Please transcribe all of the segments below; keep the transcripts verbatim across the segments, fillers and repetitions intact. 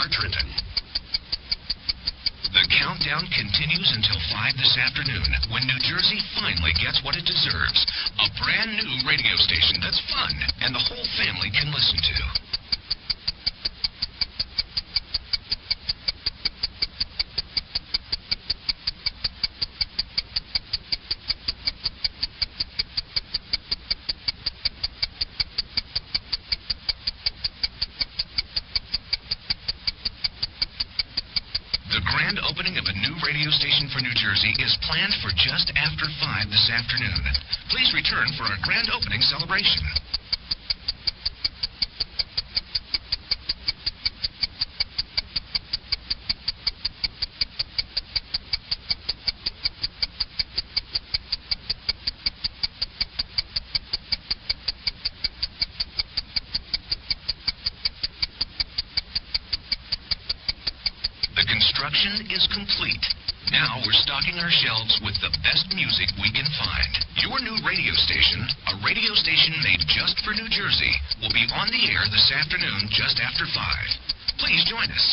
R Trenton. The countdown continues until five this afternoon when New Jersey finally gets what it deserves. A brand new radio station that's fun and the whole family can listen to. The grand opening of a new radio station for New Jersey is planned for just after five this afternoon. Please return for our grand opening celebration. The construction is complete. Now we're stocking our shelves with the best music we can find. Your new radio station, a radio station made just for New Jersey, will be on the air this afternoon just after five. Please join us.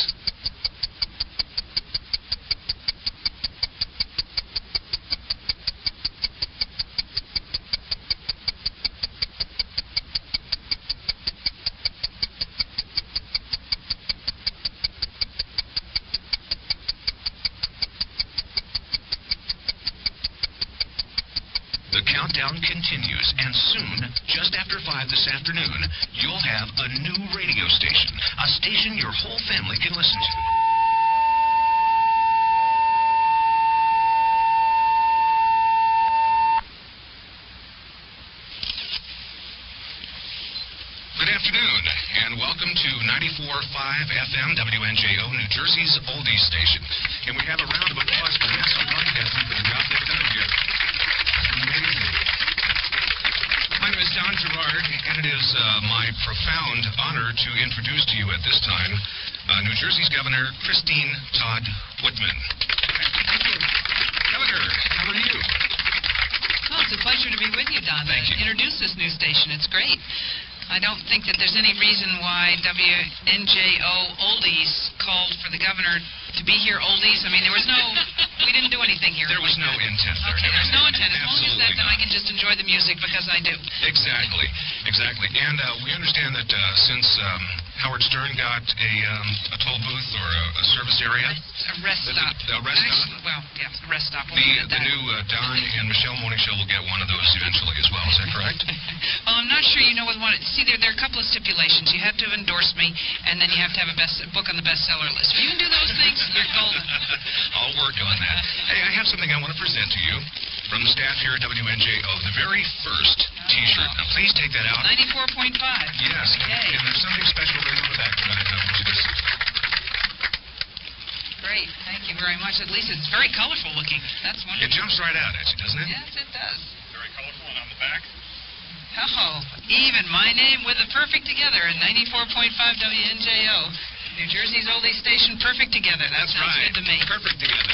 The countdown continues, and soon, just after five this afternoon, you'll have a new radio station, a station your whole family can listen to. Good afternoon, and welcome to ninety-four point five F M W N J O, New Jersey's oldies station. And we have a round of applause for National Broadcasting for the job they've done here. My name is Don Gerard, and it is uh, my profound honor to introduce to you at this time uh, New Jersey's Governor, Christine Todd Whitman. Thank you. Governor, how are you? Well, it's a pleasure to be with you, Don. Thank you. Introduce this new station. It's great. I don't think that there's any reason why W N J O Oldies called for the governor to be here. Oldies. I mean, there was no, we didn't do anything here. There was no intent there. Okay, there's no intent. As long as Absolutely that, then not. I can just enjoy the music because I do. Exactly, exactly. And uh, we understand that uh, since um, Howard Stern got a, um, a toll booth or a, a service area, A rest The- stop. the rest stop? Actually, well, yes, a rest stop. We'll the, leave it at the that. new uh, Don and Michelle Morning Show will get one of those eventually as well. Is that correct? Well, I'm not sure you know what one. See, there, there are a couple of stipulations. You have to endorse me, and then you have to have a best book on the bestseller list. If you can do those things, you're golden. I'll work on that. Hey, I have something I want to present to you from the staff here at W N J O. The very first T-shirt. Now, please take that out. ninety-four point five. Yes, Yay. and there's something special there on the back that I want you to see. Great. Thank you very much. At least it's very colorful looking. That's It wonderful. jumps right out at you, doesn't it? Yes, it does. Very colorful, and on the back, Oh, even my name with the perfect together at ninety-four point five W N J O. New Jersey's oldie station, perfect together. That That's sounds right. good to me. Perfect together.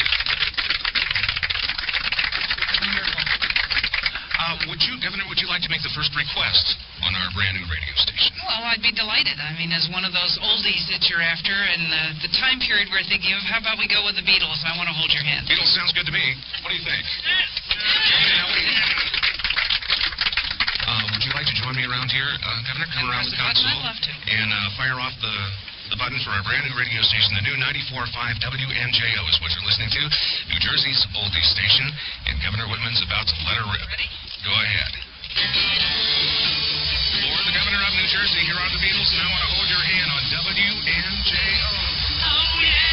Wonderful. Uh, would you, Governor, would you like to make the first request on our brand new radio station? Well, I'd be delighted. I mean, as one of those oldies that you're after, and the, the time period we're thinking of, how about we go with the Beatles? I want to hold your hand. Beatles sounds good to me. What do you think? Now we- Uh, would you like to join me around here, uh, Governor? Come And around press the the button. console I'd love to. and uh, fire off the the button for our brand new radio station, the new ninety-four point five W N J O is what you're listening to, New Jersey's oldies station, and Governor Whitman's about to let her rip. Ready? Go ahead. For the Governor of New Jersey, here are the Beatles, and I want to hold your hand on W N J O. Oh, yeah.